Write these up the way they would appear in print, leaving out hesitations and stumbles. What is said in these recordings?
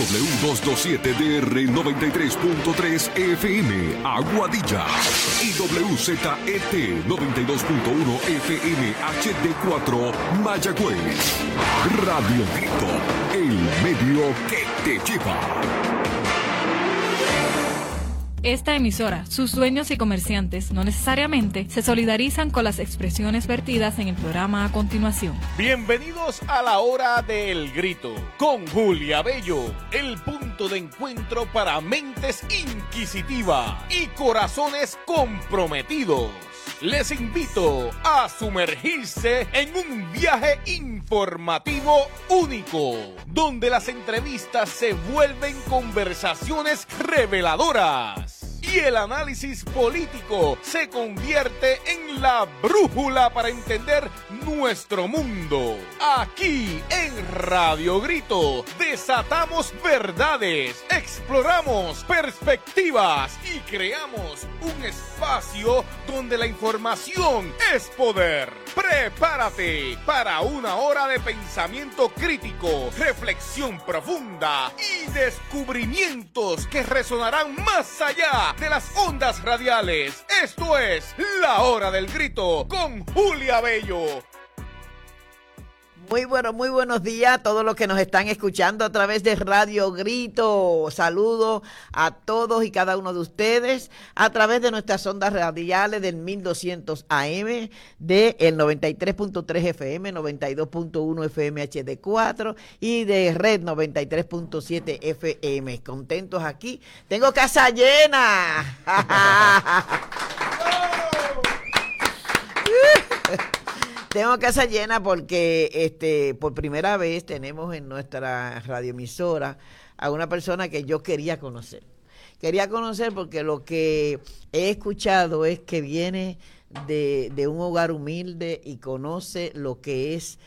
W227DR 93.3 FM Aguadilla y WZET 92.1 FM HD4 Mayagüez. Radio Grito, el medio que te lleva. Esta emisora, sus dueños y comerciantes no necesariamente se solidarizan con las expresiones vertidas en el programa a continuación. Bienvenidos a la hora del grito con Julia Bello, el punto de encuentro para mentes inquisitivas y corazones comprometidos. Les invito a sumergirse en un viaje informativo único, donde las entrevistas se vuelven conversaciones reveladoras y el análisis político se convierte en la brújula para entender nuestro mundo. Aquí en Radio Grito desatamos verdades, exploramos perspectivas y creamos un espacio donde la información es poder. Prepárate para una hora de pensamiento crítico, reflexión profunda y descubrimientos que resonarán más allá de las ondas radiales. Esto es La Hora del Grito con Julia Bello. Muy buenos días a todos los que nos están escuchando a través de Radio Grito. Saludo a todos y cada uno de ustedes a través de nuestras ondas radiales del 1200 AM, del 93.3 FM, 92.1 FM HD4 y de Red 93.7 FM. Contentos aquí. Tengo casa llena. Tengo casa llena porque por primera vez tenemos en nuestra radioemisora a una persona que yo quería conocer. Quería conocer porque lo que he escuchado es que viene de un hogar humilde y conoce lo que es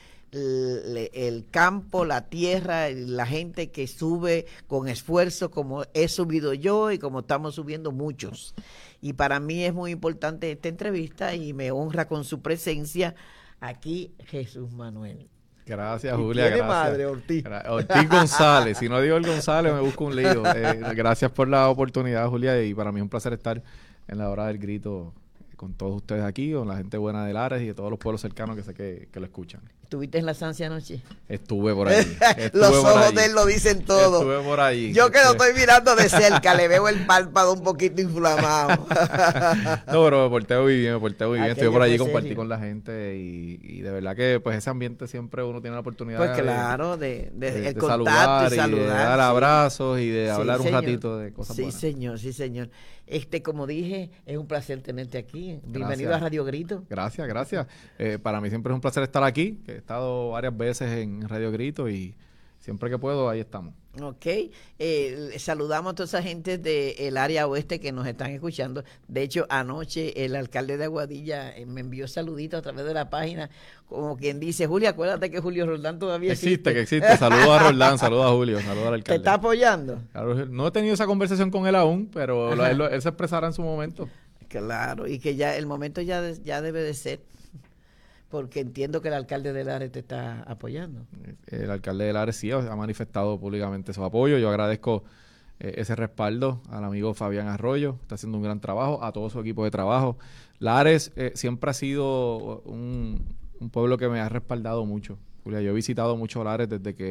el campo, la tierra, la gente que sube con esfuerzo como he subido yo y como estamos subiendo muchos. Y para mí es muy importante esta entrevista y me honra con su presencia aquí Jesús Manuel. Gracias, Julia. ¿Tiene gracias. madre, Ortiz? Ortiz González. Si no digo el González, me busco un lío. Gracias por la oportunidad, Julia, y para mí es un placer estar en la hora del grito con todos ustedes aquí, con la gente buena de Lares y de todos los pueblos cercanos que sé que lo escuchan. ¿Estuviste en la Sancia anoche? Estuve por allí. Los ojos de él lo dicen todo. Estuve por allí. Yo que lo estoy mirando de cerca, le veo el párpado un poquito inflamado. No, pero me porté muy bien. Estuve por allí, compartí serio. con la gente y de verdad que pues ese ambiente siempre uno tiene la oportunidad Pues claro, de de contacto y saludar y de dar sí. abrazos y de Sí, hablar un señor. ratito de cosas buenas. Sí, señor. Como dije, es un placer tenerte aquí. Bienvenido Gracias. a Radio Grito. Gracias. Para mí siempre es un placer estar aquí, que he estado varias veces en Radio Grito y siempre que puedo ahí estamos. Ok, saludamos a toda esa gente del área oeste que nos están escuchando. De hecho, anoche el alcalde de Aguadilla me envió saluditos a través de la página, como quien dice, Julia, acuérdate que Julio Roldán todavía existe. Que existe. Saludos a Roldán, saludos a Julio, saludos al alcalde. ¿Te está apoyando? Claro, no he tenido esa conversación con él aún, pero él se expresará en su momento. Claro, y que ya el momento ya debe de ser, porque entiendo que el alcalde de Lares te está apoyando. El alcalde de Lares sí ha manifestado públicamente su apoyo. Yo agradezco ese respaldo al amigo Fabián Arroyo, está haciendo un gran trabajo, a todo su equipo de trabajo. Lares siempre ha sido un pueblo que me ha respaldado mucho. Julia, yo he visitado mucho Lares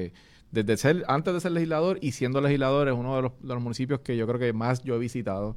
antes de ser legislador y siendo legislador es uno de los municipios que yo creo que más yo he visitado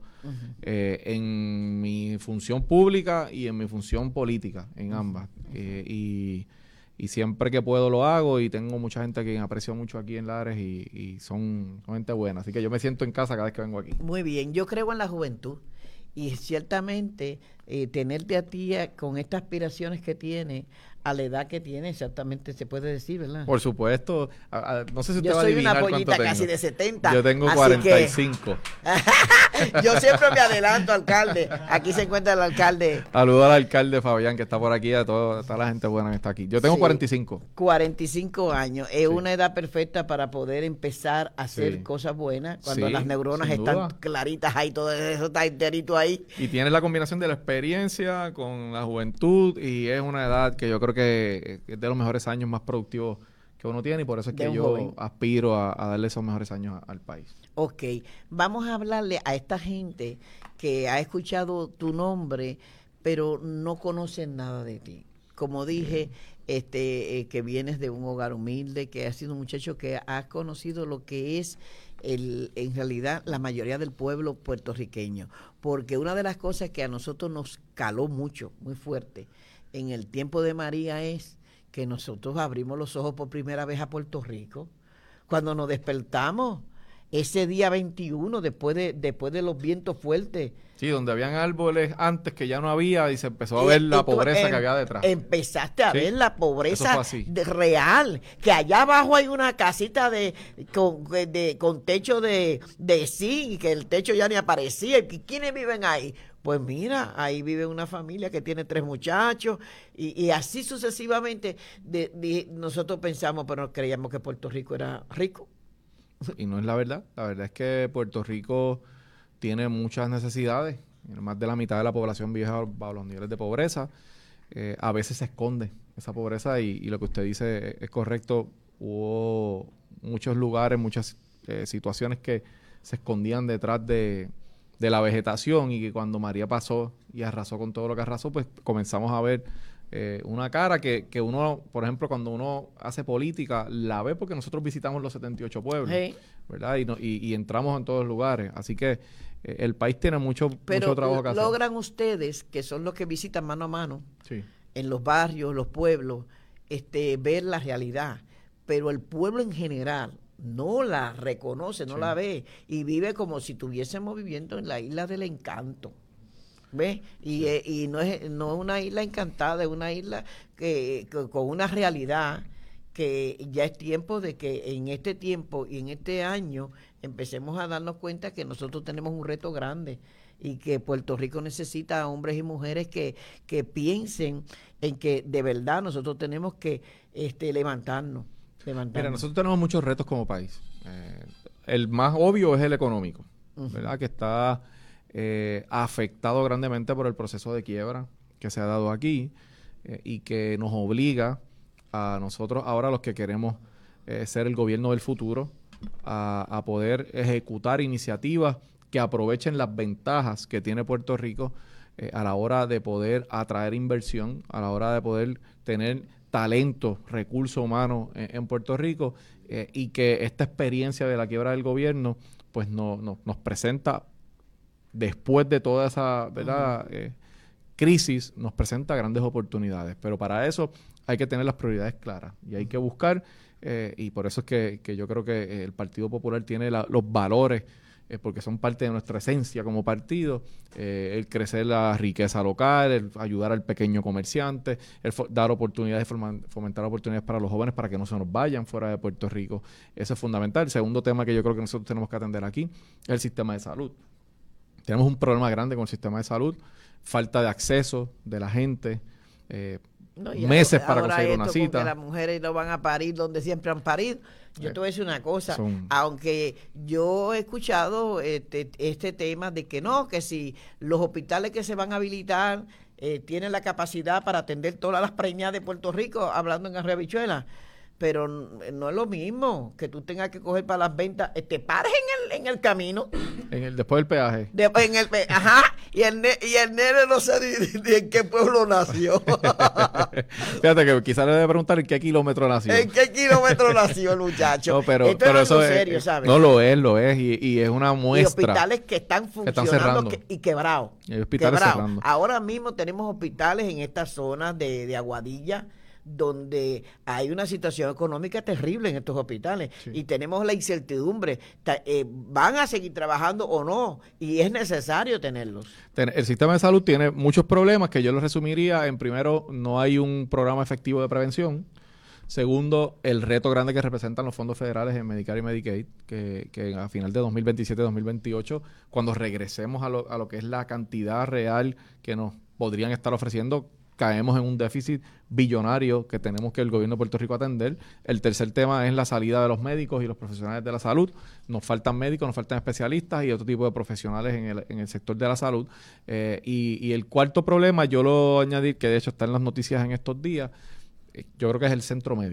en mi función pública y en mi función política, en ambas. Y siempre que puedo lo hago y tengo mucha gente a quien aprecio mucho aquí en Lares y son gente buena. Así que yo me siento en casa cada vez que vengo aquí. Muy bien, yo creo en la juventud y ciertamente tenerte a ti con estas aspiraciones que tiene a la edad que tiene, exactamente se puede decir, ¿verdad? Por supuesto. No sé si usted Yo va a soy adivinar una cuánto pollita tengo. casi de 70. Yo tengo así 45. Yo siempre me adelanto, alcalde. Aquí se encuentra el alcalde. Saludo al alcalde Fabián, que está por aquí, a toda la gente buena que está aquí. Yo tengo 45. 45 años. Es una edad perfecta para poder empezar a hacer cosas buenas. Cuando las neuronas están claritas ahí, todo eso está enterito ahí. Y tienes la combinación de la experiencia con la juventud y es una edad que yo creo que es de los mejores años más productivos que uno tiene, y por eso es De que un yo joven. aspiro a darle esos mejores años al país. Ok, vamos a hablarle a esta gente que ha escuchado tu nombre, pero no conocen nada de ti. Como dije, que vienes de un hogar humilde, que has sido un muchacho que has conocido lo que es en realidad la mayoría del pueblo puertorriqueño. Porque una de las cosas que a nosotros nos caló mucho, muy fuerte, en el tiempo de María es que nosotros abrimos los ojos por primera vez a Puerto Rico. Cuando nos despertamos, ese día 21, después de los vientos fuertes. Sí, donde habían árboles antes que ya no había y se empezó a ver la pobreza que había detrás. Empezaste a Sí, ver la eso pobreza fue así. real, que allá abajo hay una casita con techo de zinc, que el techo ya ni aparecía. ¿Y quiénes viven ahí? Pues mira, ahí vive una familia que tiene 3 muchachos y así sucesivamente. Nosotros pensamos, pero creíamos que Puerto Rico era rico. Y no es la verdad. La verdad es que Puerto Rico tiene muchas necesidades. Más de la mitad de la población vive bajo los niveles de pobreza. A veces se esconde esa pobreza y lo que usted dice es correcto. Hubo muchos lugares, muchas situaciones que se escondían detrás de la vegetación, y que cuando María pasó y arrasó con todo lo que arrasó, pues comenzamos a ver una cara que uno, por ejemplo, cuando uno hace política, la ve porque nosotros visitamos los 78 pueblos, Sí. ¿verdad? Y entramos en todos los lugares. Así que el país tiene mucho trabajo que hacer. Logran ustedes, que son los que visitan mano a mano, Sí. en los barrios, los pueblos, ver la realidad. Pero el pueblo en general no la reconoce, no Sí. la ve, y vive como si estuviésemos viviendo en la isla del encanto. ¿Ves? Y no es una isla encantada, es una isla con una realidad que ya es tiempo de que en este tiempo y en este año empecemos a darnos cuenta que nosotros tenemos un reto grande y que Puerto Rico necesita a hombres y mujeres que piensen en que de verdad nosotros tenemos que levantarnos. Mira, nosotros tenemos muchos retos como país. El más obvio es el económico, ¿verdad? Que está afectado grandemente por el proceso de quiebra que se ha dado aquí, y que nos obliga a nosotros, ahora los que queremos ser el gobierno del futuro, a poder ejecutar iniciativas que aprovechen las ventajas que tiene Puerto Rico a la hora de poder atraer inversión, a la hora de poder tener talento, recurso humano en Puerto Rico, y que esta experiencia de la quiebra del gobierno pues nos presenta, después de toda esa, ¿verdad? Crisis, nos presenta grandes oportunidades. Pero para eso hay que tener las prioridades claras y hay que buscar, y por eso es que yo creo que el Partido Popular tiene los valores, porque son parte de nuestra esencia como partido, el crecer la riqueza local, el ayudar al pequeño comerciante, el dar oportunidades, fomentar oportunidades para los jóvenes para que no se nos vayan fuera de Puerto Rico. Eso es fundamental. El segundo tema que yo creo que nosotros tenemos que atender aquí es el sistema de salud. Tenemos un problema grande con el sistema de salud, falta de acceso de la gente, meses para conseguir una cita. Que las mujeres no van a parir donde siempre han parido. Yo te voy a decir una cosa, aunque yo he escuchado este tema de que no, que si los hospitales que se van a habilitar tienen la capacidad para atender todas las preñadas de Puerto Rico, hablando en Arrebichuela, pero no es lo mismo que tú tengas que coger para las ventas, te pares en el camino. Después del peaje. Y el nene no sé ni en qué pueblo nació. Fíjate que quizás le debe preguntar en qué kilómetro nació. ¿En qué kilómetro nació el muchacho? No, pero eso es serio, ¿sabes? No lo es, y es una muestra. Y hospitales que están funcionando y quebrados. Y hospitales cerrando. Ahora mismo tenemos hospitales en estas zonas de Aguadilla, donde hay una situación económica terrible en estos hospitales, sí. Y tenemos la incertidumbre, ¿van a seguir trabajando o no? Y es necesario tenerlos. El sistema de salud tiene muchos problemas que yo los resumiría en: primero, no hay un programa efectivo de prevención; segundo, el reto grande que representan los fondos federales en Medicare y Medicaid, que a final de 2027-2028, cuando regresemos a lo que es la cantidad real que nos podrían estar ofreciendo, caemos en un déficit billonario que tenemos que el gobierno de Puerto Rico atender. El tercer tema es la salida de los médicos y los profesionales de la salud. Nos faltan médicos, nos faltan especialistas y otro tipo de profesionales en el sector de la salud. Y el cuarto problema, yo lo añadí, que de hecho está en las noticias en estos días, yo creo que es el centro médico.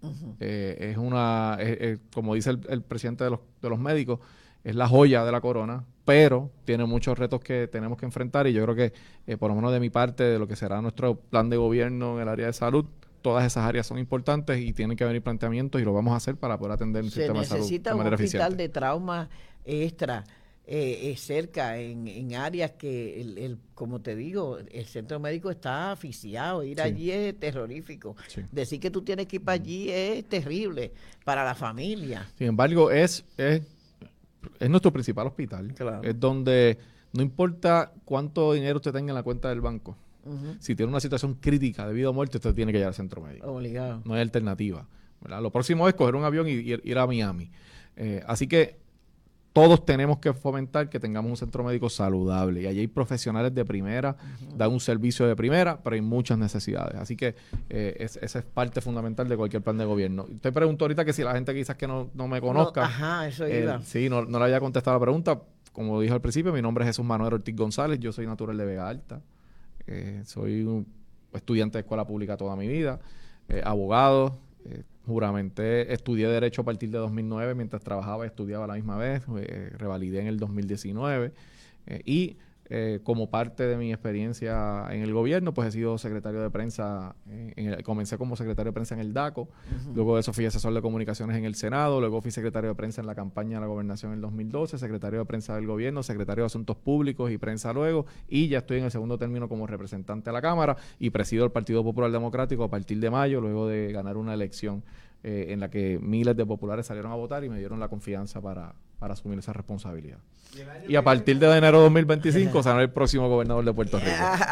Es como dice el presidente de los médicos, es la joya de la corona, pero tiene muchos retos que tenemos que enfrentar, y yo creo que, por lo menos de mi parte, de lo que será nuestro plan de gobierno en el área de salud, todas esas áreas son importantes y tienen que venir planteamientos, y lo vamos a hacer para poder atender el sistema de salud de manera eficiente. Se necesita un hospital de trauma extra cerca en áreas que, como te digo, el centro médico está asfixiado. Ir allí es terrorífico. Decir que tú tienes que ir para allí es terrible para la familia. Sin embargo, es nuestro principal hospital. Claro. Es donde no importa cuánto dinero usted tenga en la cuenta del banco. Si tiene una situación crítica de vida o muerte, usted tiene que ir al centro médico. Obligado. No hay alternativa, ¿verdad? Lo próximo es coger un avión y ir a Miami. Así que todos tenemos que fomentar que tengamos un centro médico saludable. Y allí hay profesionales de primera, dan un servicio de primera, pero hay muchas necesidades. Así que esa es parte fundamental de cualquier plan de gobierno. Usted preguntó ahorita que si la gente quizás que no me conozca. Eso iba. Sí, no le había contestado la pregunta. Como dije al principio, mi nombre es Jesús Manuel Ortiz González. Yo soy natural de Vega Alta. Soy un estudiante de escuela pública toda mi vida. Abogado. Juramenté, estudié Derecho a partir de 2009, mientras trabajaba y estudiaba a la misma vez, revalidé en el 2019 y como parte de mi experiencia en el gobierno, pues he sido secretario de prensa, comencé como secretario de prensa en el DACO, luego de eso fui asesor de comunicaciones en el Senado, luego fui secretario de prensa en la campaña de la gobernación en el 2012, secretario de prensa del gobierno, secretario de Asuntos Públicos y prensa luego, y ya estoy en el segundo término como representante de la Cámara y presido el Partido Popular Democrático a partir de mayo, luego de ganar una elección en la que miles de populares salieron a votar y me dieron la confianza para asumir esa responsabilidad. Y a partir de enero de 2025 será el próximo gobernador de Puerto Rico.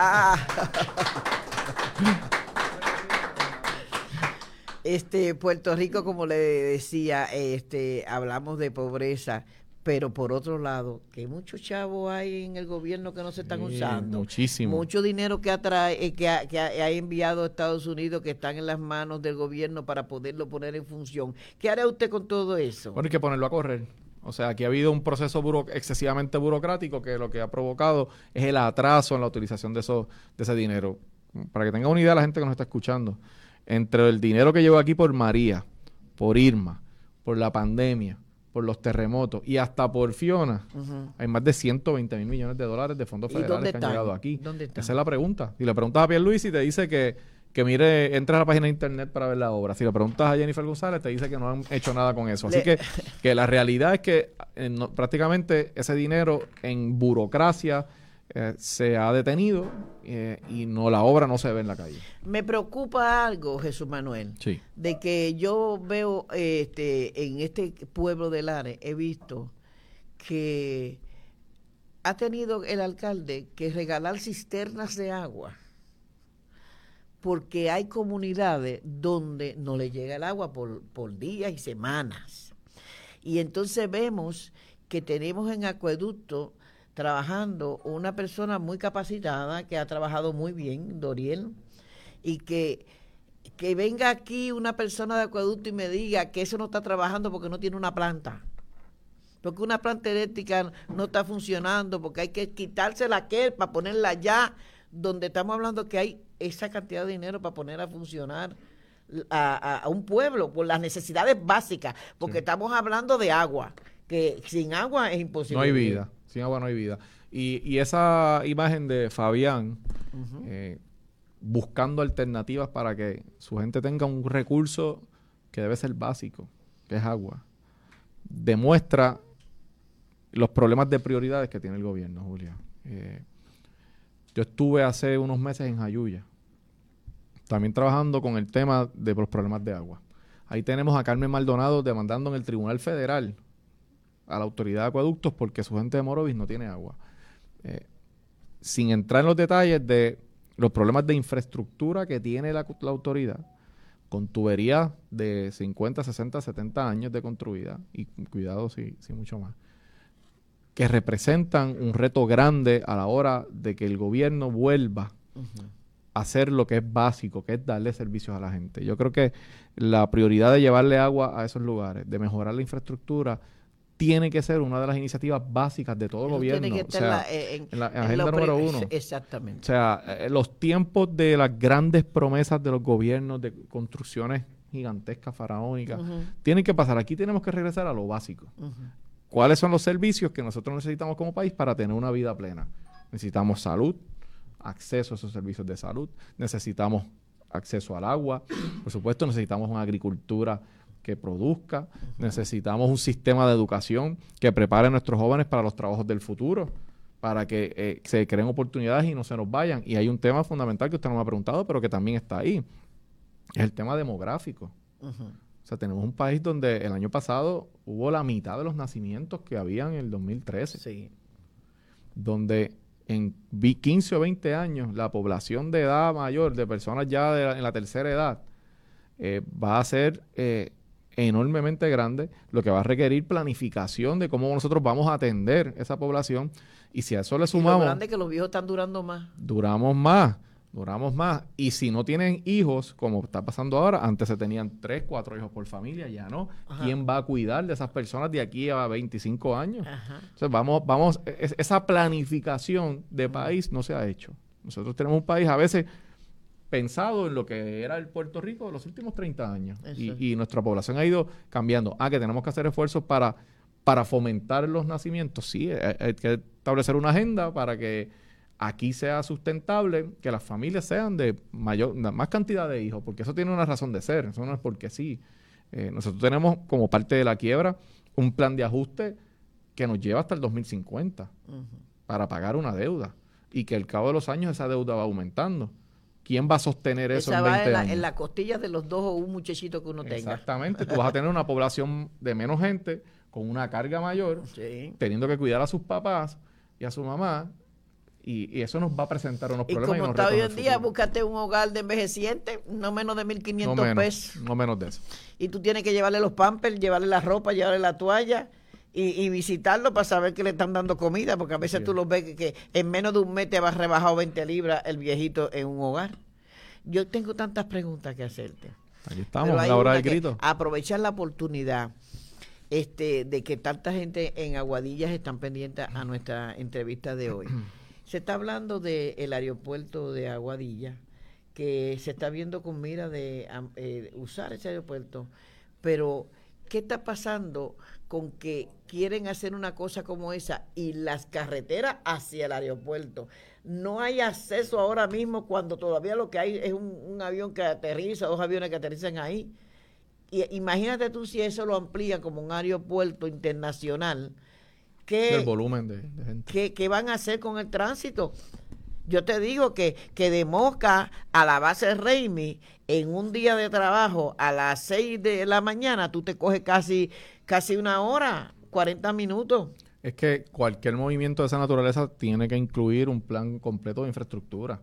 Puerto Rico, como le decía, hablamos de pobreza, pero por otro lado, que muchos chavos hay en el gobierno que no se están usando. Muchísimo. Mucho dinero que ha enviado a Estados Unidos, que están en las manos del gobierno para poderlo poner en función. ¿Qué hará usted con todo eso? Bueno, hay que ponerlo a correr. O sea, aquí ha habido un proceso excesivamente burocrático que lo que ha provocado es el atraso en la utilización de ese dinero. Para que tenga una idea la gente que nos está escuchando, entre el dinero que llegó aquí por María, por Irma, por la pandemia, por los terremotos y hasta por Fiona, hay más de 120 mil millones de dólares de fondos federales que han llegado aquí. ¿Dónde están? Esa es la pregunta. Si le preguntas a Pierluisi, te dice que mire, entra a la página de internet para ver la obra. Si le preguntas a Jennifer González, te dice que no han hecho nada con eso. Así que la realidad es que prácticamente ese dinero en burocracia se ha detenido y la obra no se ve en la calle. Me preocupa algo, Jesús Manuel, sí, de que yo veo en este pueblo de Lares, he visto que ha tenido el alcalde que regalar cisternas de agua, porque hay comunidades donde no le llega el agua por días y semanas. Y entonces vemos que tenemos en acueducto trabajando una persona muy capacitada, que ha trabajado muy bien, Doriel, y que venga aquí una persona de acueducto y me diga que eso no está trabajando porque no tiene una planta. Porque una planta eléctrica no está funcionando, porque hay que quitársela aquel para ponerla allá, donde estamos hablando que hay esa cantidad de dinero para poner a funcionar a un pueblo por las necesidades básicas, porque estamos hablando de agua, que sin agua es imposible. No hay vida, sin agua no hay vida. Y esa imagen de Fabián buscando alternativas para que su gente tenga un recurso que debe ser básico, que es agua, demuestra los problemas de prioridades que tiene el gobierno, Julia. Yo estuve hace unos meses en Jayuya, también trabajando con el tema de los problemas de agua. Ahí tenemos a Carmen Maldonado demandando en el Tribunal Federal a la Autoridad de Acueductos porque su gente de Morovis no tiene agua. Sin entrar en los detalles de los problemas de infraestructura que tiene la autoridad, con tuberías de 50, 60, 70 años de construida, y cuidado si mucho más, que representan un reto grande a la hora de que el gobierno vuelva a hacer lo que es básico, que es darle servicios a la gente. Yo creo que la prioridad de llevarle agua a esos lugares, de mejorar la infraestructura, tiene que ser una de las iniciativas básicas de todo el gobierno. Tiene que estar en la agenda número 1. Exactamente. O sea, los tiempos de las grandes promesas de los gobiernos de construcciones gigantescas, faraónicas. Tienen que pasar. Aquí tenemos que regresar a lo básico. ¿Cuáles son los servicios que nosotros necesitamos como país para tener una vida plena? Necesitamos salud, acceso a esos servicios de salud, necesitamos acceso al agua, por supuesto necesitamos una agricultura que produzca, necesitamos un sistema de educación que prepare a nuestros jóvenes para los trabajos del futuro, para que se creen oportunidades y no se nos vayan. Y hay un tema fundamental que usted no me ha preguntado, pero que también está ahí, es el tema demográfico. O sea, tenemos un país donde el año pasado hubo la mitad de los nacimientos que había en el 2013. Sí. Donde en 15 o 20 años la población de edad mayor, de personas ya en la tercera edad, va a ser enormemente grande, lo que va a requerir planificación de cómo nosotros vamos a atender esa población. Y si a eso le sumamos... Y lo grande es que los viejos están durando más. Duramos más. Y si no tienen hijos, como está pasando ahora, antes se tenían 3, 4 hijos por familia, ya no. Ajá. ¿Quién va a cuidar de esas personas de aquí a 25 años? Ajá. Entonces esa planificación de país no se ha hecho. Nosotros tenemos un país a veces pensado en lo que era el Puerto Rico de los últimos 30 años. Y nuestra población ha ido cambiando. Que tenemos que hacer esfuerzos para fomentar los nacimientos. Sí, hay que establecer una agenda para que aquí sea sustentable, que las familias sean de más cantidad de hijos, porque eso tiene una razón de ser, eso no es porque sí. Nosotros tenemos como parte de la quiebra un plan de ajuste que nos lleva hasta el 2050 para pagar una deuda y que al cabo de los años esa deuda va aumentando. ¿Quién va a sostener eso en 20 años? En la costilla de los dos o un muchachito que uno tenga. Exactamente, tú vas a tener una población de menos gente con una carga mayor, teniendo que cuidar a sus papás y a su mamá. Y eso nos va a presentar unos problemas. Y como está hoy en día, búscate un hogar de envejeciente, no menos de 1.500 pesos. No menos de eso. Y tú tienes que llevarle los pampers, llevarle la ropa, llevarle la toalla y visitarlo para saber que le están dando comida, porque a veces tú los ves que en menos de un mes te vas rebajado 20 libras el viejito en un hogar. Yo tengo tantas preguntas que hacerte. Aquí estamos, a la hora del grito. Aprovechar la oportunidad de que tanta gente en Aguadillas están pendientes a nuestra entrevista de hoy. Se está hablando del aeropuerto de Aguadilla, que se está viendo con mira de usar ese aeropuerto, pero ¿qué está pasando con que quieren hacer una cosa como esa y las carreteras hacia el aeropuerto? No hay acceso ahora mismo cuando todavía lo que hay es un avión que aterriza, 2 aviones que aterrizan ahí. Y imagínate tú si eso lo amplían como un aeropuerto internacional. El volumen de gente. ¿Qué van a hacer con el tránsito? Yo te digo que de Moca a la base Raimi, en un día de trabajo a las 6 de la mañana, tú te coges casi 1 hora, 40 minutos. Es que cualquier movimiento de esa naturaleza tiene que incluir un plan completo de infraestructura.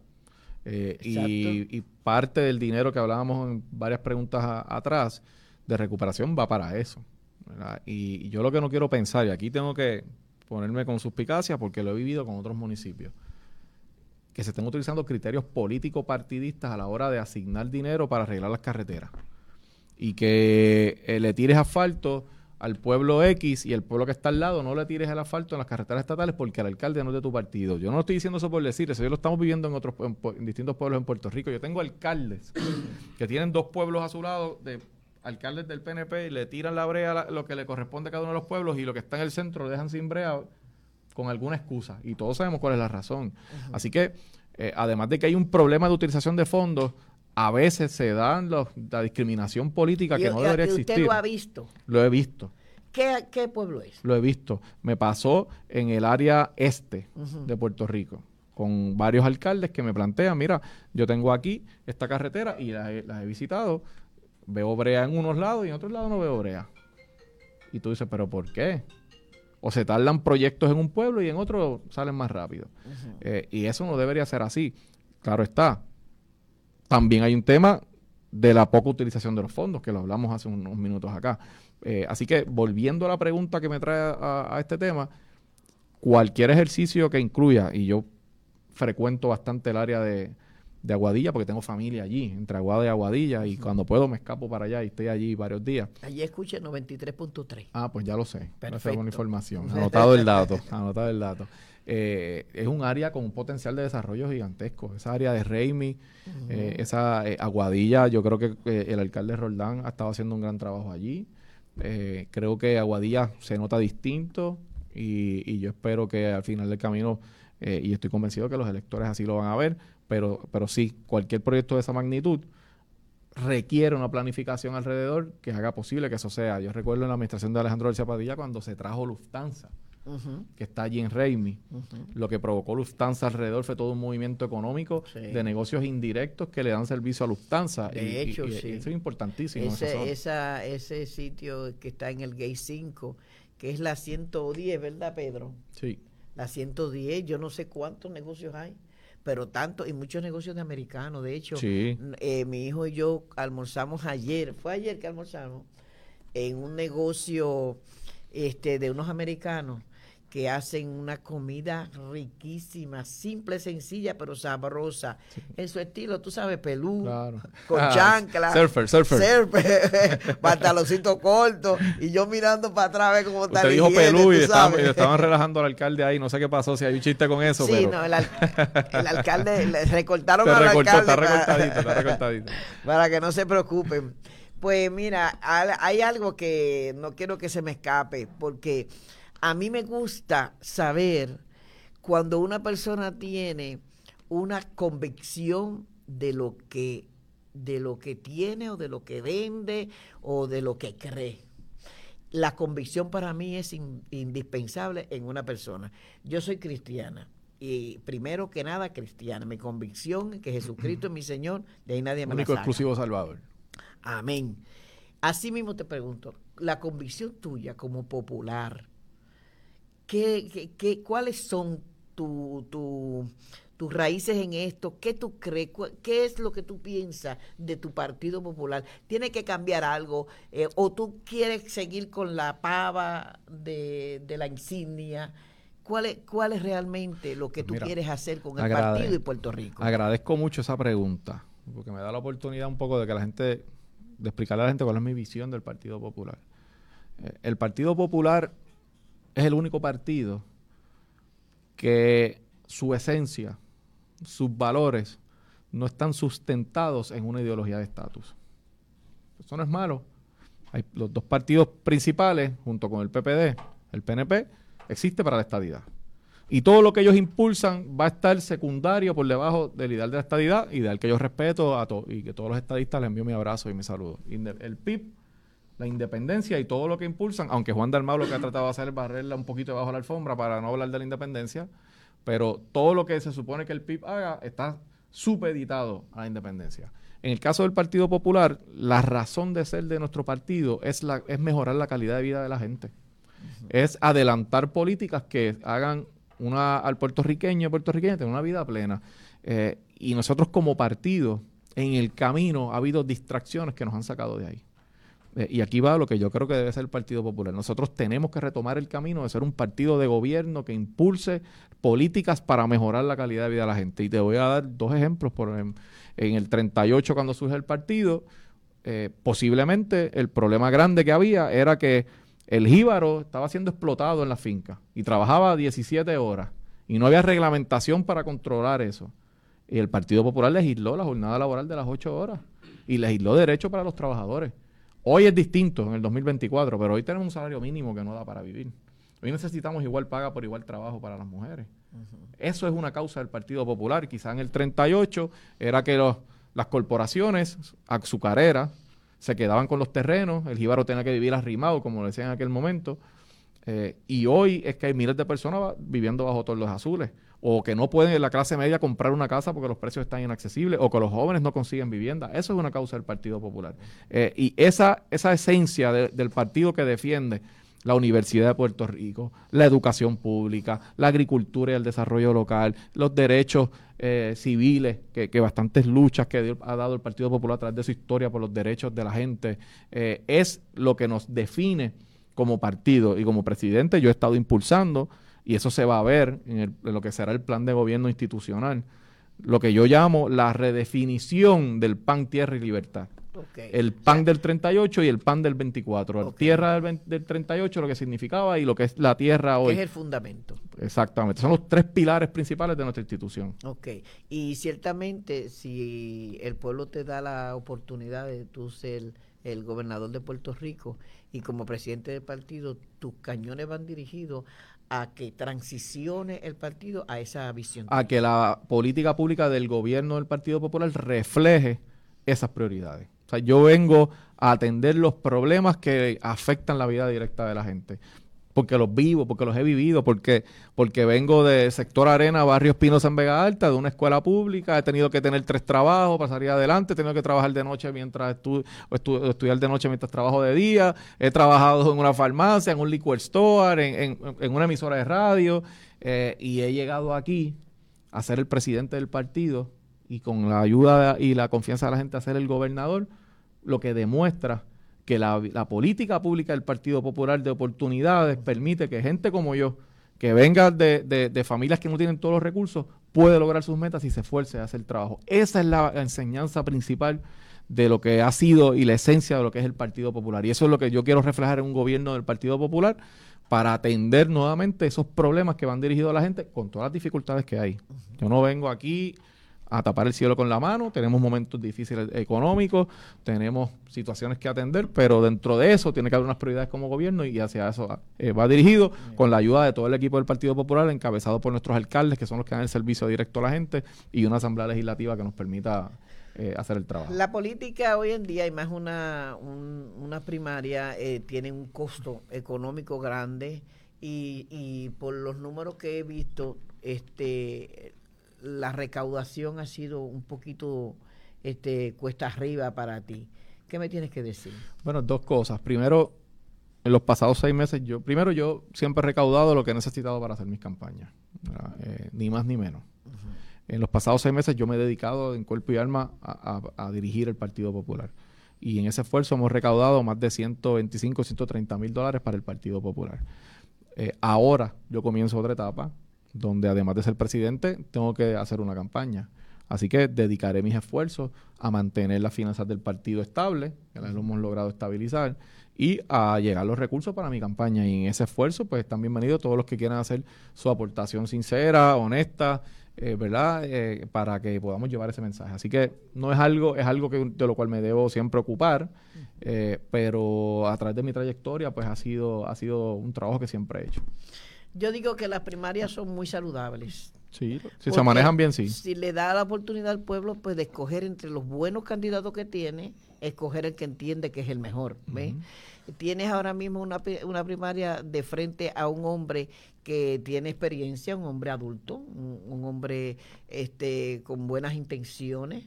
Y parte del dinero que hablábamos en varias preguntas atrás de recuperación va para eso, ¿verdad? Y yo lo que no quiero pensar, y aquí tengo que ponerme con suspicacia porque lo he vivido con otros municipios, que se estén utilizando criterios político-partidistas a la hora de asignar dinero para arreglar las carreteras. Y que le tires asfalto al pueblo X y el pueblo que está al lado no le tires el asfalto en las carreteras estatales porque el alcalde no es de tu partido. Yo no estoy diciendo eso por decir, eso yo lo estamos viviendo en distintos pueblos en Puerto Rico. Yo tengo alcaldes que tienen 2 pueblos a su lado de alcaldes del PNP y le tiran la brea lo que le corresponde a cada uno de los pueblos y lo que está en el centro lo dejan sin brea con alguna excusa. Y todos sabemos cuál es la razón. Así que, además de que hay un problema de utilización de fondos, a veces se dan la discriminación política que no debería existir. ¿Usted lo ha visto? Lo he visto. ¿Qué pueblo es? Lo he visto. Me pasó en el área este de Puerto Rico, con varios alcaldes que me plantean, mira, yo tengo aquí esta carretera y la he visitado, veo brea en unos lados y en otros lados no veo brea. Y tú dices, ¿pero por qué? O se tardan proyectos en un pueblo y en otro salen más rápido. Y eso no debería ser así. Claro está. También hay un tema de la poca utilización de los fondos, que lo hablamos hace unos minutos acá. Así que, volviendo a la pregunta que me trae a este tema, cualquier ejercicio que incluya, y yo frecuento bastante el área de de Aguadilla, porque tengo familia allí, entre Aguada y Aguadilla, y cuando puedo me escapo para allá y estoy allí varios días. Allí escuché 93.3. Ah, pues ya lo sé. Perfecto. Esa es buena información. Anotado el dato. Es un área con un potencial de desarrollo gigantesco. Esa área de Raimi, esa Aguadilla, yo creo que el alcalde Roldán ha estado haciendo un gran trabajo allí. Creo que Aguadilla se nota distinto y yo espero que al final del camino, y estoy convencido que los electores así lo van a ver, pero sí, cualquier proyecto de esa magnitud requiere una planificación alrededor que haga posible que eso sea. Yo recuerdo en la administración de Alejandro García Padilla cuando se trajo Lufthansa, que está allí en Raimi. Lo que provocó Lufthansa alrededor fue todo un movimiento económico de negocios indirectos que le dan servicio a Lufthansa. De hecho, sí. Eso es importantísimo. Ese sitio que está en el Gate 5, que es la 110, ¿verdad, Pedro? Sí. La 110, yo no sé cuántos negocios hay, pero tantos, y muchos negocios de americanos. De hecho, sí. Mi hijo y yo almorzamos fue ayer que almorzamos, en un negocio de unos americanos que hacen una comida riquísima, simple, sencilla, pero sabrosa, en su estilo, tú sabes, pelú, claro, con chancla, surfer, pantaloncito corto, y yo mirando para atrás a ver cómo está. Usted dijo pelú y estaban relajando al alcalde ahí, no sé qué pasó, si hay un chiste con eso. Sí, pero... no, el alcalde, le recortaron al alcalde. Está recortadito. Para que no se preocupen. Pues mira, hay algo que no quiero que se me escape, porque a mí me gusta saber cuando una persona tiene una convicción de lo que tiene o de lo que vende o de lo que cree. La convicción para mí es indispensable en una persona. Yo soy cristiana y primero que nada cristiana. Mi convicción es que Jesucristo es mi Señor, de ahí nadie me la saca. Único exclusivo Salvador. Amén. Así mismo te pregunto, la convicción tuya como popular, ¿cuáles son tus raíces en esto? ¿Qué tú crees? ¿Qué es lo que tú piensas de tu Partido Popular? ¿Tiene que cambiar algo? ¿O tú quieres seguir con la pava de la insignia? ¿Cuál es realmente lo que tú quieres hacer con el partido y Puerto Rico? Agradezco mucho esa pregunta, porque me da la oportunidad un poco de explicarle a la gente cuál es mi visión del Partido Popular. El Partido Popular es el único partido que su esencia, sus valores, no están sustentados en una ideología de estatus. Eso no es malo. Hay los dos partidos principales, junto con el PPD, el PNP, existe para la estadidad. Y todo lo que ellos impulsan va a estar secundario por debajo del ideal de la estadidad, ideal que yo respeto y que todos los estadistas les envío mi abrazo y mi saludo. El PIB, la independencia y todo lo que impulsan, aunque Juan Dalmau lo que ha tratado de hacer es barrerla un poquito debajo de la alfombra para no hablar de la independencia, pero todo lo que se supone que el PIB haga está supeditado a la independencia. En el caso del Partido Popular, la razón de ser de nuestro partido es mejorar la calidad de vida de la gente. Es adelantar políticas que hagan al puertorriqueña tener una vida plena. Y nosotros como partido, en el camino ha habido distracciones que nos han sacado de ahí. Y aquí va lo que yo creo que debe ser el Partido Popular. Nosotros tenemos que retomar el camino de ser un partido de gobierno que impulse políticas para mejorar la calidad de vida de la gente. Y te voy a dar dos ejemplos. En el 38, cuando surge el partido, posiblemente el problema grande que había era que el jíbaro estaba siendo explotado en la finca y trabajaba 17 horas y no había reglamentación para controlar eso. Y el Partido Popular legisló la jornada laboral de las 8 horas y legisló derechos para los trabajadores. Hoy es distinto en el 2024, pero hoy tenemos un salario mínimo que no da para vivir. Hoy necesitamos igual paga por igual trabajo para las mujeres. Eso es una causa del Partido Popular. Quizá en el 38 era que las corporaciones azucareras se quedaban con los terrenos, el jíbaro tenía que vivir arrimado, como le decían en aquel momento, y hoy es que hay miles de personas viviendo bajo toldos azules, o que no pueden en la clase media comprar una casa porque los precios están inaccesibles, o que los jóvenes no consiguen vivienda. Eso es una causa del Partido Popular. Y esa esencia del partido que defiende la Universidad de Puerto Rico, la educación pública, la agricultura y el desarrollo local, los derechos civiles, que bastantes luchas que ha dado el Partido Popular a través de su historia por los derechos de la gente, es lo que nos define como partido. Y como presidente yo he estado impulsando, y eso se va a ver en lo que será el plan de gobierno institucional, lo que yo llamo la redefinición del PAN, tierra y libertad. Okay. El PAN del 38 y el PAN del 24. Okay. La tierra del 38, lo que significaba, y lo que es la tierra hoy. Es el fundamento. Exactamente. Son los 3 pilares principales de nuestra institución. Ok. Y ciertamente, si el pueblo te da la oportunidad de tú ser el gobernador de Puerto Rico y como presidente del partido, tus cañones van dirigidos a que transicione el partido a esa visión. A que la política pública del gobierno del Partido Popular refleje esas prioridades. O sea, yo vengo a atender los problemas que afectan la vida directa de la gente, porque los vivo, porque los he vivido, porque vengo de sector Arena, barrio Espinosa en Vega Alta, de una escuela pública, he tenido que tener 3 trabajos para salir adelante, he tenido que trabajar de noche mientras estudiar de noche mientras trabajo de día, he trabajado en una farmacia, en un liquor store, en una emisora de radio, y he llegado aquí a ser el presidente del partido, y con la ayuda y la confianza de la gente a ser el gobernador, lo que demuestra que la política pública del Partido Popular de oportunidades permite que gente como yo, que venga de familias que no tienen todos los recursos, puede lograr sus metas y se esfuerce a hacer el trabajo. Esa es la enseñanza principal de lo que ha sido y la esencia de lo que es el Partido Popular. Y eso es lo que yo quiero reflejar en un gobierno del Partido Popular para atender nuevamente esos problemas que van dirigidos a la gente con todas las dificultades que hay. Yo no vengo aquí a tapar el cielo con la mano, tenemos momentos difíciles económicos, tenemos situaciones que atender, pero dentro de eso tiene que haber unas prioridades como gobierno y hacia eso va dirigido con la ayuda de todo el equipo del Partido Popular, encabezado por nuestros alcaldes, que son los que dan el servicio directo a la gente, y una asamblea legislativa que nos permita hacer el trabajo. La política hoy en día, y más una primaria, tiene un costo económico grande y por los números que he visto, la recaudación ha sido un poquito cuesta arriba para ti. ¿Qué me tienes que decir? Bueno, 2 cosas. Primero, en los pasados 6 meses, yo siempre he recaudado lo que he necesitado para hacer mis campañas, ni más ni menos. Uh-huh. En los pasados 6 meses yo me he dedicado en cuerpo y alma a dirigir el Partido Popular. Y en ese esfuerzo hemos recaudado más de 125, 130 mil dólares para el Partido Popular. Ahora yo comienzo otra etapa, donde además de ser presidente, tengo que hacer una campaña. Así que dedicaré mis esfuerzos a mantener las finanzas del partido estables, que lo hemos logrado estabilizar, y a llegar los recursos para mi campaña. Y en ese esfuerzo, pues están bienvenidos todos los que quieran hacer su aportación sincera, honesta, ¿verdad? Para que podamos llevar ese mensaje. Así que no es algo de lo cual me debo siempre ocupar, pero a través de mi trayectoria, pues ha sido un trabajo que siempre he hecho. Yo digo que las primarias son muy saludables. Sí, si se manejan bien, sí. Si le da la oportunidad al pueblo, pues de escoger entre los buenos candidatos que tiene, escoger el que entiende que es el mejor. ¿Ves? Uh-huh. Tienes ahora mismo una primaria de frente a un hombre que tiene experiencia, un hombre adulto, un hombre con buenas intenciones.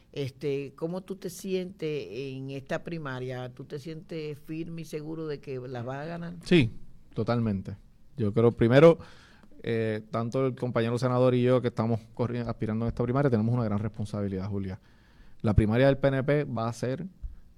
¿Cómo tú te sientes en esta primaria? ¿Tú te sientes firme y seguro de que las vas a ganar? Sí, totalmente. Yo creo, primero, tanto el compañero senador y yo que estamos aspirando en esta primaria, tenemos una gran responsabilidad, Julia. La primaria del PNP va a ser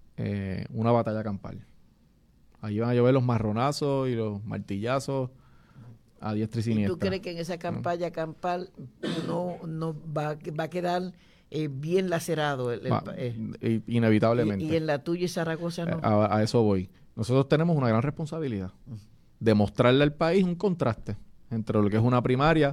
una batalla campal. Ahí van a llover los marronazos y los martillazos a diestra y siniestra. ¿Y tú crees que en esa campaña campal no va a quedar bien lacerado? Inevitablemente. ¿Y en la tuya y Zaragoza no? A eso voy. Nosotros tenemos una gran responsabilidad. Demostrarle al país un contraste entre lo que es una primaria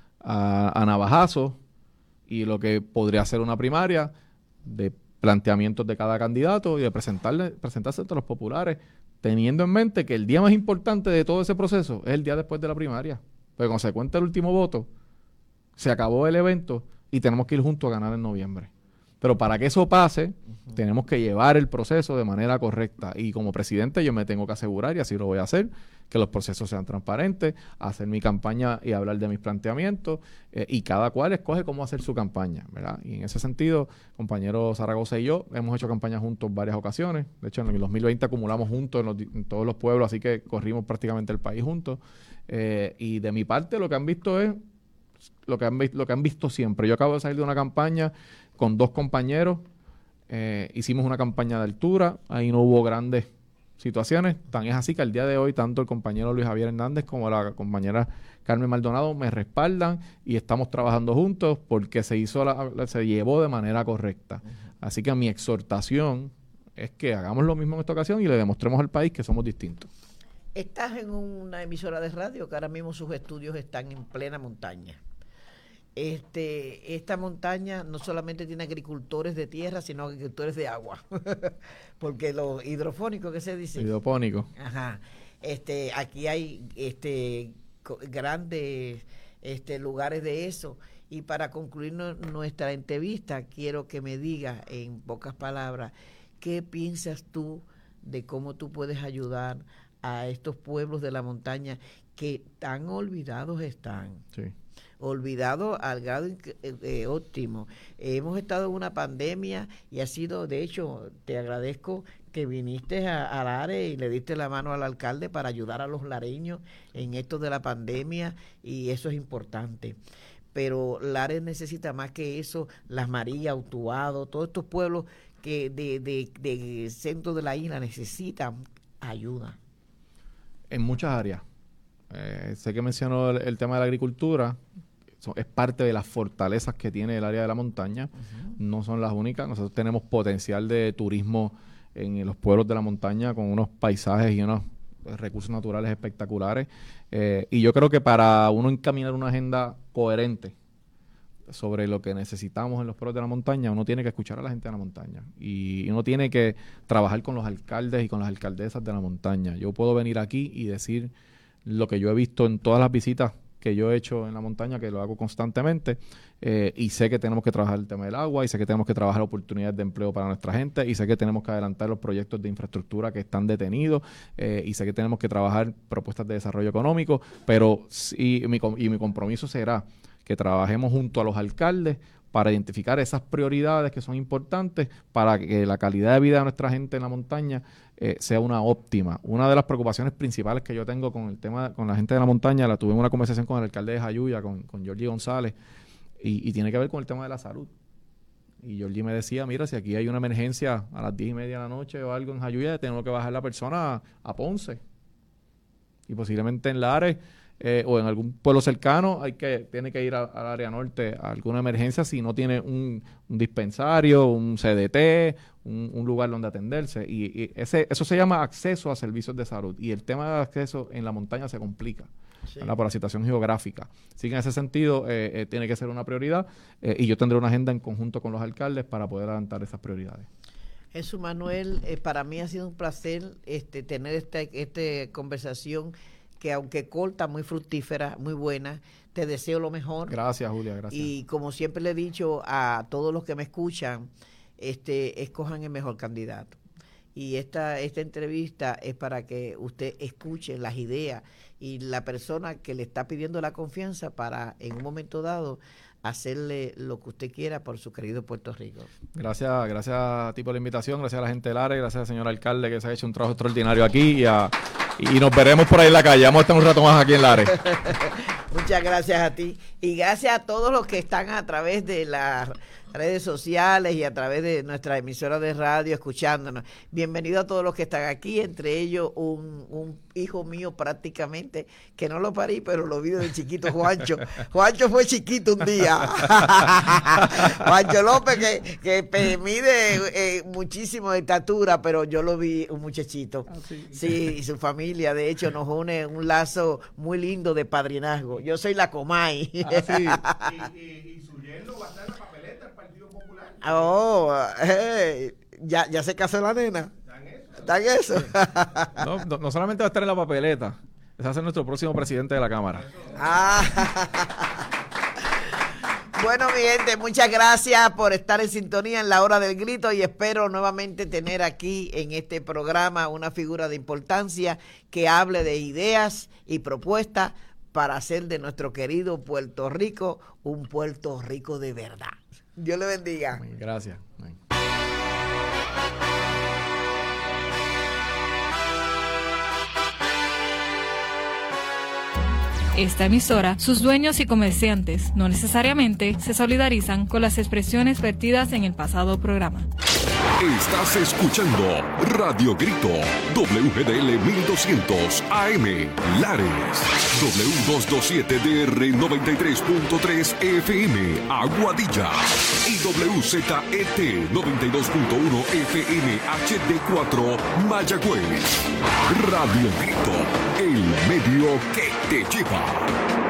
a navajazo y lo que podría ser una primaria de planteamientos de cada candidato y de presentarse ante los populares, teniendo en mente que el día más importante de todo ese proceso es el día después de la primaria. Pero cuando se cuenta el último voto, se acabó el evento y tenemos que ir juntos a ganar en noviembre. Pero para que eso pase, tenemos que llevar el proceso de manera correcta. Y como presidente yo me tengo que asegurar, y así lo voy a hacer, que los procesos sean transparentes, hacer mi campaña y hablar de mis planteamientos, y cada cual escoge cómo hacer su campaña, ¿verdad? Y en ese sentido, compañero Zaragoza y yo hemos hecho campaña juntos en varias ocasiones. De hecho, en el 2020 acumulamos juntos en todos los pueblos, así que corrimos prácticamente el país juntos. Y de mi parte lo que han visto es lo que han visto siempre. Yo acabo de salir de una campaña con 2 compañeros, hicimos una campaña de altura, ahí no hubo grandes situaciones. Tan es así que al día de hoy tanto el compañero Luis Javier Hernández como la compañera Carmen Maldonado me respaldan y estamos trabajando juntos porque se llevó de manera correcta. Así que mi exhortación es que hagamos lo mismo en esta ocasión y le demostremos al país que somos distintos. Estás en una emisora de radio que ahora mismo sus estudios están en plena montaña. Esta montaña no solamente tiene agricultores de tierra, sino agricultores de agua. Porque los hidrofónicos, ¿qué se dice? Hidropónico. Ajá. Aquí hay grandes lugares de eso. Y para concluir nuestra entrevista, quiero que me digas en pocas palabras, ¿qué piensas tú de cómo tú puedes ayudar a estos pueblos de la montaña que tan olvidados están? Sí. Olvidados al grado óptimo. Hemos estado en una pandemia y ha sido, de hecho, te agradezco que viniste a Lares y le diste la mano al alcalde para ayudar a los lareños en esto de la pandemia, y eso es importante. Pero Lares necesita más que eso, Las Marías, Utuado, todos estos pueblos que de centro de la isla necesitan ayuda. En muchas áreas. Sé que mencionó el tema de la agricultura. Es parte de las fortalezas que tiene el área de la montaña. No son las únicas. Nosotros tenemos potencial de turismo en los pueblos de la montaña con unos paisajes y unos recursos naturales espectaculares. Y yo creo que para uno encaminar una agenda coherente sobre lo que necesitamos en los pueblos de la montaña, uno tiene que escuchar a la gente de la montaña y uno tiene que trabajar con los alcaldes y con las alcaldesas de la montaña. Yo puedo venir aquí y decir lo que yo he visto en todas las visitas que yo he hecho en la montaña, que lo hago constantemente, y sé que tenemos que trabajar el tema del agua, y sé que tenemos que trabajar oportunidades de empleo para nuestra gente, y sé que tenemos que adelantar los proyectos de infraestructura que están detenidos, y sé que tenemos que trabajar propuestas de desarrollo económico, pero mi compromiso será que trabajemos junto a los alcaldes para identificar esas prioridades que son importantes para que la calidad de vida de nuestra gente en la montaña sea una óptima. Una de las preocupaciones principales que yo tengo con el tema, con la gente de la montaña, la tuve en una conversación con el alcalde de Jayuya, con Georgie González, y tiene que ver con el tema de la salud. Y Georgie me decía, mira, si aquí hay una emergencia a las 10:30 de la noche o algo en Jayuya, tenemos que bajar la persona a Ponce. Y posiblemente en Lares o en algún pueblo cercano tiene que ir al área norte a alguna emergencia si no tiene un dispensario, un CDT, un lugar donde atenderse. Y eso se llama acceso a servicios de salud. Y el tema de acceso en la montaña se complica, sí, por la situación geográfica. Así que en ese sentido tiene que ser una prioridad, y yo tendré una agenda en conjunto con los alcaldes para poder adelantar esas prioridades. Jesús Manuel, para mí ha sido un placer tener esta conversación, que aunque corta, muy fructífera, muy buena. Te deseo lo mejor. Gracias, Julia, gracias. Y como siempre le he dicho a todos los que me escuchan, escojan el mejor candidato. Y esta entrevista es para que usted escuche las ideas y la persona que le está pidiendo la confianza para, en un momento dado, hacerle lo que usted quiera por su querido Puerto Rico. Gracias a ti por la invitación, gracias a la gente del área, gracias al señor alcalde que se ha hecho un trabajo extraordinario aquí, y nos veremos por ahí en la calle. Vamos a estar un rato más aquí en Lares. Muchas gracias a ti y gracias a todos los que están a través de las redes sociales y a través de nuestra emisora de radio escuchándonos. Bienvenido a todos los que están aquí, entre ellos un hijo mío prácticamente, que no lo parí, pero lo vi desde chiquito, Juancho. Juancho fue chiquito un día. Juancho López, que mide muchísimo de estatura, pero yo lo vi un muchachito. Sí, y su familia, de hecho, nos une un lazo muy lindo de padrinazgo. Yo soy la Comay. Y su yerno va a estar en la papeleta del Partido Popular. Ya se casó la nena. ¿Está en eso? No solamente va a estar en la papeleta, va a ser nuestro próximo presidente de la Cámara. Bueno, mi gente, muchas gracias por estar en sintonía en la hora del grito, y espero nuevamente tener aquí en este programa una figura de importancia que hable de ideas y propuestas para hacer de nuestro querido Puerto Rico un Puerto Rico de verdad. Dios le bendiga. Gracias. Esta emisora, sus dueños y comerciantes no necesariamente se solidarizan con las expresiones vertidas en el pasado programa. Estás escuchando Radio Grito, WGDL 1200 AM, Lares, W227DR 93.3 FM, Aguadilla, y WZET 92.1 FM HD4, Mayagüez. Radio Grito, el medio que te lleva.